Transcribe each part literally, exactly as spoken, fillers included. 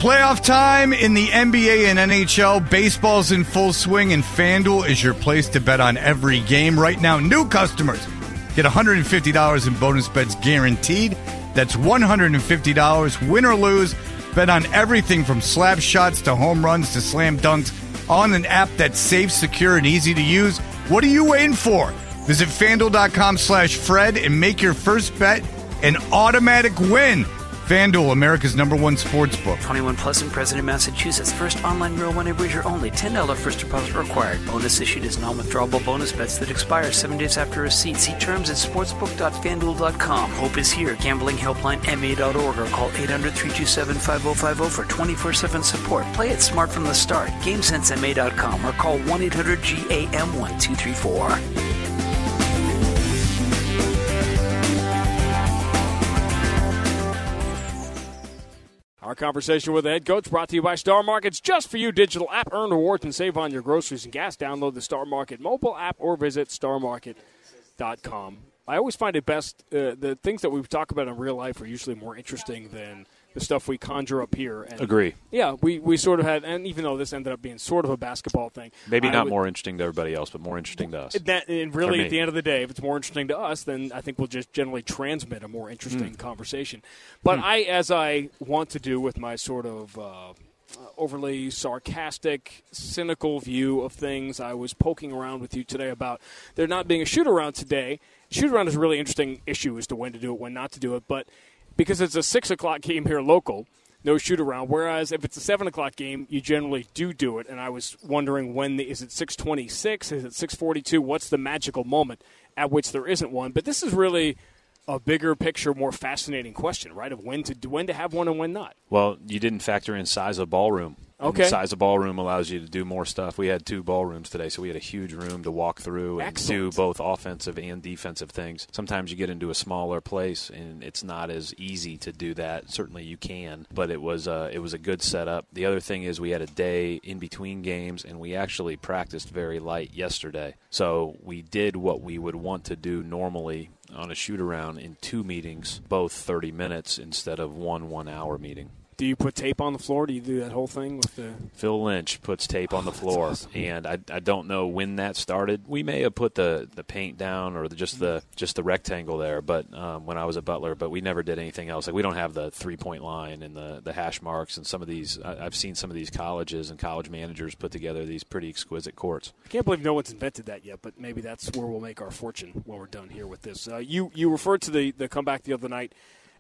Playoff time in the N B A and N H L. Baseball's in full swing, and FanDuel is your place to bet on every game. Right now, new customers get one hundred fifty dollars in bonus bets guaranteed. That's one hundred fifty dollars, win or lose. Bet on everything from slap shots to home runs to slam dunks on an app that's safe, secure, and easy to use. What are you waiting for? Visit FanDuel.com slash Fred and make your first bet an automatic win. FanDuel, America's number one sports book. twenty-one plus in President, Massachusetts. First online real money wager only. ten dollars first deposit required. Bonus issued as non-withdrawable bonus bets that expire seven days after receipt. See terms at sportsbook dot fanduel dot com. Hope is here. Gambling helpline M A dot org or call eight hundred, three two seven, five oh five oh for twenty-four seven support. Play it smart from the start. game sense M A dot com or call one eight hundred G A M one two three four. Our conversation with the head coach brought to you by Star Market's Just For You digital app. Earn rewards and save on your groceries and gas. Download the Star Market mobile app or visit star market dot com. I always find it best, uh, the things that we talk about in real life are usually more interesting than the stuff we conjure up here. And Agree. Yeah, we, we sort of had, and even though this ended up being sort of a basketball thing. Maybe not would, more interesting to everybody else, but more interesting to us. That, and really, at the end of the day, if it's more interesting to us, then I think we'll just generally transmit a more interesting mm. conversation. But mm. I, as I want to do with my sort of uh, overly sarcastic, cynical view of things, I was poking around with you today about there not being a shoot-around today. Shoot-around is a really interesting issue as to when to do it, when not to do it, but because it's a six o'clock game here local, no shoot-around, whereas if it's a seven o'clock game, you generally do do it. And I was wondering, when the, is it six twenty-six? Is it six forty-two? What's the magical moment at which there isn't one? But this is really a bigger picture, more fascinating question, right, of when to when to have one and when not. Well, you didn't factor in size of ballroom. Okay. And size of ballroom allows you to do more stuff. We had two ballrooms today, so we had a huge room to walk through and Excellent. do both offensive and defensive things. Sometimes you get into a smaller place, and it's not as easy to do that. Certainly you can, but it was, uh, it was a good setup. The other thing is we had a day in between games, and we actually practiced very light yesterday. So we did what we would want to do normally on a shoot-around in two meetings, both thirty minutes instead of one one-hour meeting. Do you put tape on the floor? Do you do that whole thing with the Phil Lynch puts tape oh, on the floor, awesome. and I, I don't know when that started. We may have put the, the paint down or the, just the just the rectangle there, but um, when I was at Butler, but we never did anything else. Like, we don't have the three point line and the, the hash marks and some of these. I, I've seen some of these colleges and college managers put together these pretty exquisite courts. I can't believe no one's invented that yet, but maybe that's where we'll make our fortune when we're done here with this. Uh, you you referred to the the comeback the other night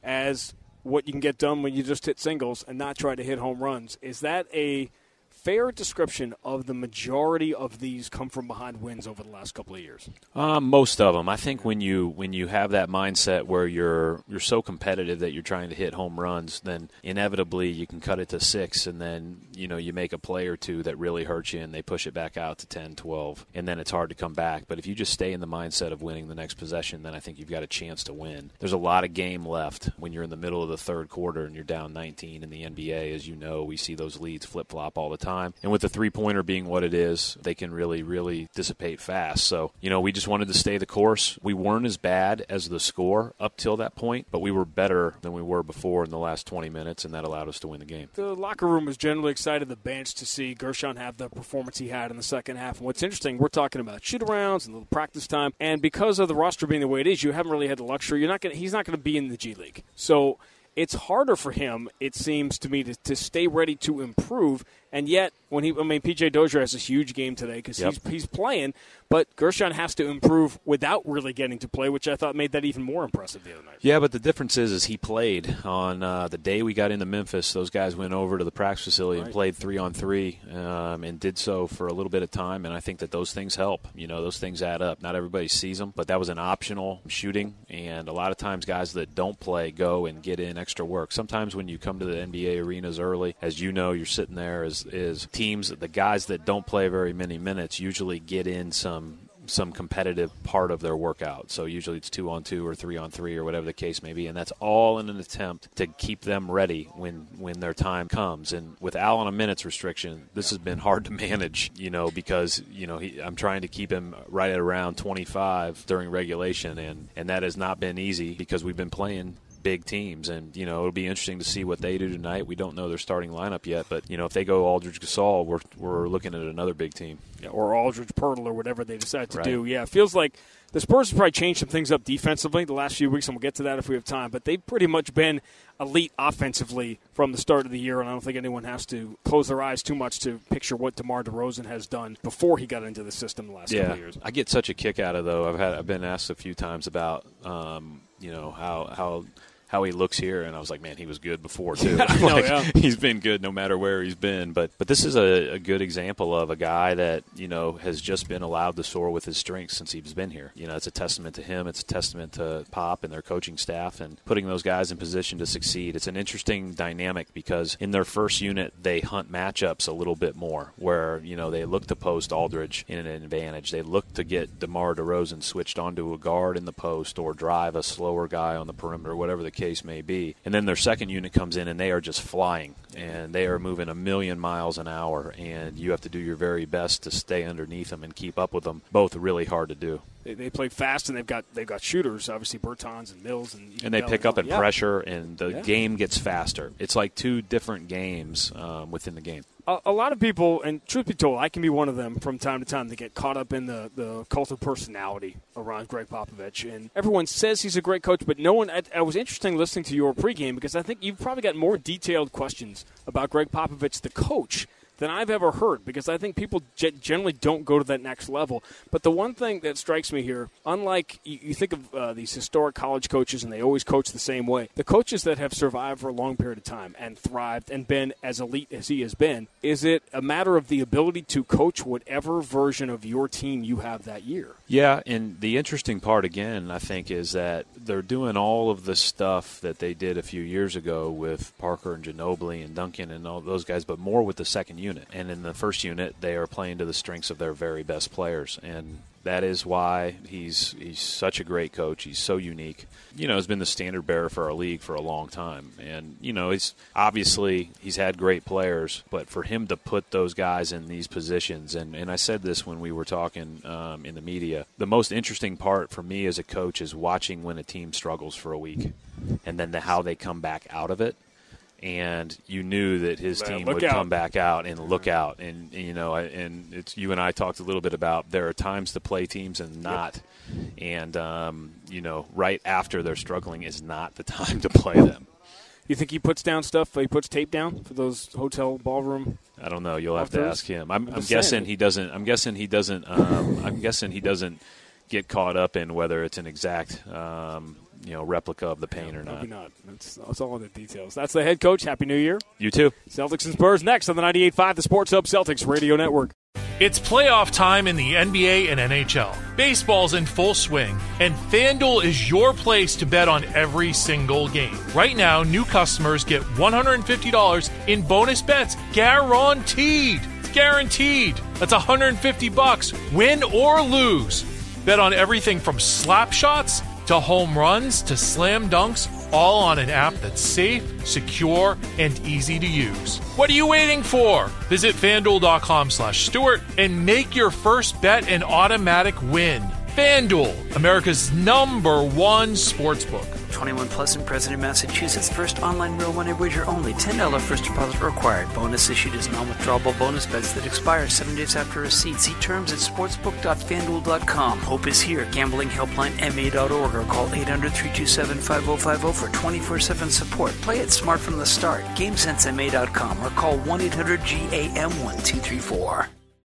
as what you can get done when you just hit singles and not try to hit home runs. Is that a fair description of the majority of these come from behind wins over the last couple of years? Um, most of them. I think when you when you have that mindset where you're you're so competitive that you're trying to hit home runs, then inevitably you can cut it to six, and then you know you make a play or two that really hurts you, and they push it back out to ten, twelve, and then it's hard to come back. But if you just stay in the mindset of winning the next possession, then I think you've got a chance to win. There's a lot of game left when you're in the middle of the third quarter and you're down nineteen in the N B A. As you know, we see those leads flip-flop all the time. And with the three-pointer being what it is, they can really, really dissipate fast. So, you know, we just wanted to stay the course. We weren't as bad as the score up till that point, but we were better than we were before in the last twenty minutes, and that allowed us to win the game. The locker room was generally excited, the bench, to see Gershon have the performance he had in the second half. And what's interesting, we're talking about shoot-arounds and little practice time, and because of the roster being the way it is, you haven't really had the luxury. You're not gonna, he's not going to be in the G League. So it's harder for him, it seems to me, to, to stay ready to improve. And yet, when he, I mean, P J Dozier has a huge game today because yep. he's he's playing, but Gershon has to improve without really getting to play, which I thought made that even more impressive the other night. Yeah, but the difference is, is he played on uh, the day we got into Memphis. Those guys went over to the practice facility right. and played three on three, um, and did so for a little bit of time. And I think that those things help. You know, those things add up. Not everybody sees them, but that was an optional shooting. And a lot of times, guys that don't play go and get in extra work. Sometimes when you come to the N B A arenas early, as you know, you're sitting there as is teams, the guys that don't play very many minutes usually get in some some competitive part of their workout. So usually it's two on two or three on three or whatever the case may be, and that's all in an attempt to keep them ready when when their time comes. And with Al on a minutes restriction, this has been hard to manage, you know, because you know he, I'm trying to keep him right at around twenty-five during regulation, and and that has not been easy because we've been playing big teams. And, you know, it'll be interesting to see what they do tonight. We don't know their starting lineup yet, but, you know, if they go Aldridge Gasol, we're, we're looking at another big team. Yeah, or Aldridge Pirtle or whatever they decide to Right. do. Yeah, it feels like the Spurs have probably changed some things up defensively the last few weeks, and we'll get to that if we have time. But they've pretty much been elite offensively from the start of the year, and I don't think anyone has to close their eyes too much to picture what DeMar DeRozan has done before he got into the system the last yeah. couple of years. I get such a kick out of, though. I've had I've been asked a few times about, um, you know, how how – how he looks here, and I was like, man, he was good before too. Yeah, I know, like, yeah. He's been good no matter where he's been. But but this is a, a good example of a guy that, you know, has just been allowed to soar with his strengths since he's been here. You know, it's a testament to him. It's a testament to Pop and their coaching staff and putting those guys in position to succeed. It's an interesting dynamic because in their first unit, they hunt matchups a little bit more where, you know, they look to post Aldridge in an advantage. They look to get DeMar DeRozan switched onto a guard in the post or drive a slower guy on the perimeter, whatever the case may be. And then their second unit comes in and they are just flying and they are moving a million miles an hour, and you have to do your very best to stay underneath them and keep up with them. Both really hard to do. They, they play fast, and they've got they've got shooters, obviously Bertans and Mills, and and they Bell pick up in yeah. pressure, and the Yeah. game gets faster. It's like two different games um, within the game. A, a lot of people, and truth be told, I can be one of them from time to time, that get caught up in the, the cult of personality around Greg Popovich. And everyone says he's a great coach, but no one. I, I was interesting listening to your pregame because I think you've probably got more detailed questions about Greg Popovich, the coach, than I've ever heard, because I think people ge- generally don't go to that next level. But the one thing that strikes me here, unlike you, you think of uh, these historic college coaches and they always coach the same way, the coaches that have survived for a long period of time and thrived and been as elite as he has been, is it a matter of the ability to coach whatever version of your team you have that year? Yeah, and the interesting part, again, I think, is that they're doing all of the stuff that they did a few years ago with Parker and Ginobili and Duncan and all those guys, but more with the second unit. And in the first unit, they are playing to the strengths of their very best players. And that is why he's he's such a great coach. He's so unique. You know, he's been the standard bearer for our league for a long time. And, you know, he's obviously he's had great players, but for him to put those guys in these positions, and, and I said this when we were talking um, in the media, the most interesting part for me as a coach is watching when a team struggles for a week and then the, how they come back out of it. And you knew that his Man, team look would out. come back out and look out. And, and you know, and it's you and I talked a little bit about there are times to play teams and not. Yep. And, um, you know, right after they're struggling is not the time to play them. You think he puts down stuff, he puts tape down for those hotel ballroom? I don't know. You'll have to Offers? ask him. I'm, I'm I'm just guessing saying. he doesn't. I'm guessing he doesn't. Um, I'm guessing he doesn't get caught up in whether it's an exact, um, you know, replica of the paint or not. Maybe not. That's, that's all the details. That's the head coach. Happy New Year. You too. Celtics and Spurs next on the ninety-eight point five, the Sports Hub Celtics Radio Network. It's playoff time in the N B A and N H L. Baseball's in full swing, and FanDuel is your place to bet on every single game. Right now, new customers get one hundred fifty dollars in bonus bets guaranteed. It's guaranteed. That's one hundred fifty bucks, win or lose. Bet on everything from slap shots to home runs to slam dunks, all on an app that's safe, secure, and easy to use. What are you waiting for? Visit FanDuel.com slash Stewart and make your first bet an automatic win. FanDuel, America's number one sportsbook. twenty-one plus and present in Massachusetts. First online real money wager only. ten dollars first deposit required. Bonus issued as non-withdrawable bonus bets that expire seven days after receipt. See terms at sportsbook dot fanduel dot com. Hope is here. Gambling helpline M A dot org or call eight hundred, three two seven, five oh five oh for twenty-four seven support. Play it smart from the start. GameSense M A dot com or call one eight hundred G A M one two three four.